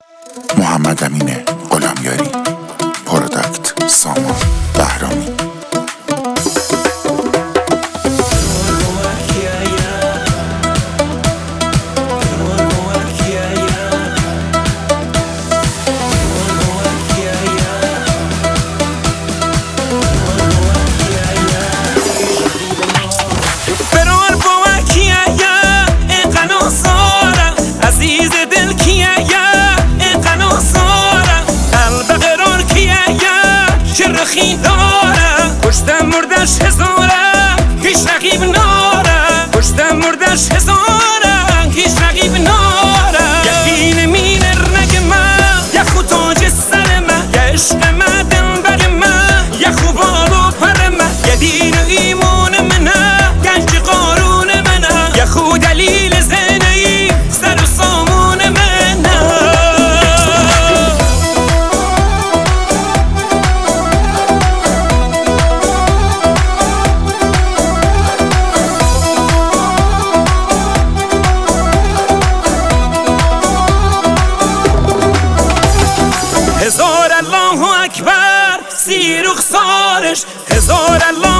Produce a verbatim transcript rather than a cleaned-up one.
محمد امین غلامیاری، پروداکت سامان بهرامی. پشتم مردش هزارم هیچ رقیب نارم، پشتم مردش هزارم هیچ رقیب نارم. یکی نمینه رنگ من، یخو تاج سر من، یه عشق من دلبر من، یخو بال و پر من، یه دین و ایمان منه، گنج قارون منه، یخو دلیل زنهی سر و سامون منه. هزار الله اکبر سی رخسارش، هزار الله